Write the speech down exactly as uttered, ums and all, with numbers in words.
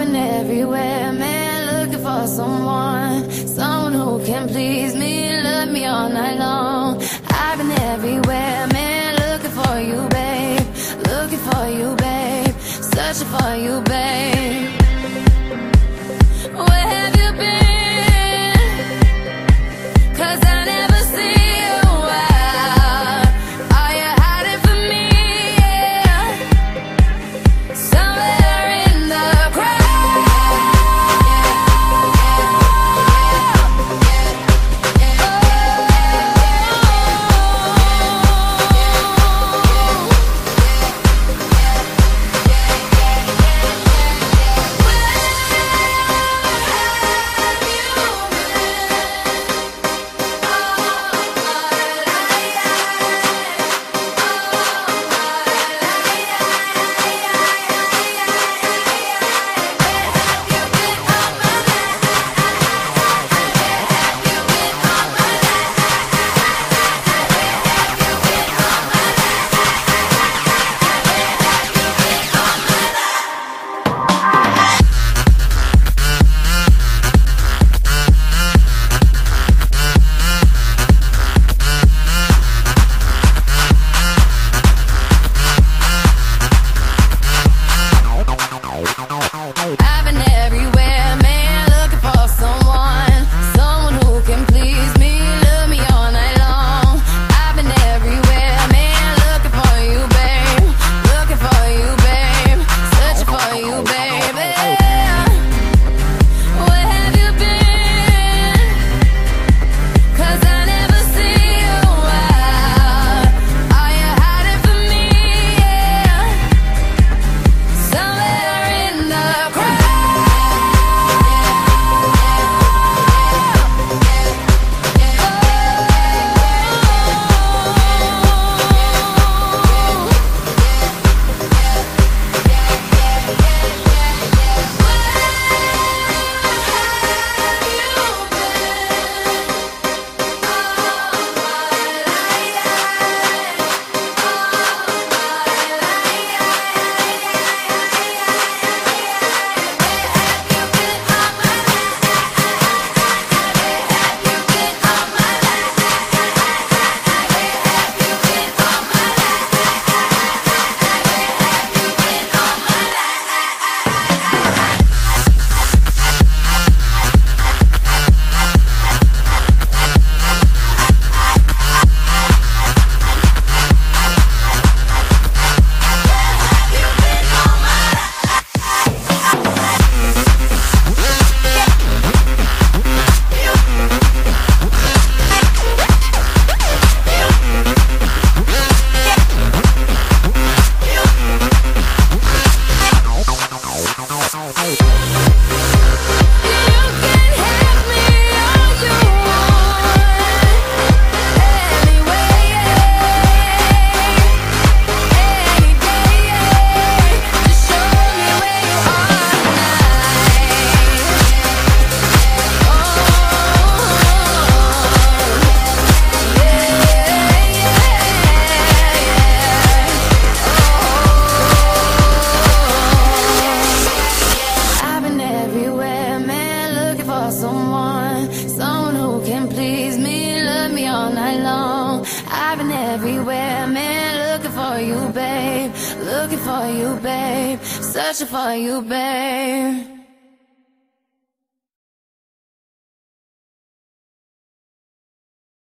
been everywhere, man, looking for someone, someone who can please me, love me all night long. I've been everywhere, man, looking for you, babe, looking for you, babe, searching for you, babe. Where have you been? 'Cause I never see you out. Are you hiding from me? Yeah. Somewhere in the crowd. I've been everywhere, man, looking for someone, someone who can please me, love me all night long. I've been everywhere, man, looking for you, babe, looking for you, babe, searching for you, baby. Where have you been? 'Cause I never see you out. Are you hiding from me? Yeah. Somewhere in the someone, someone who can please me, love me all night long. I've been everywhere, man, looking for you, babe, looking for you, babe, searching for you, babe.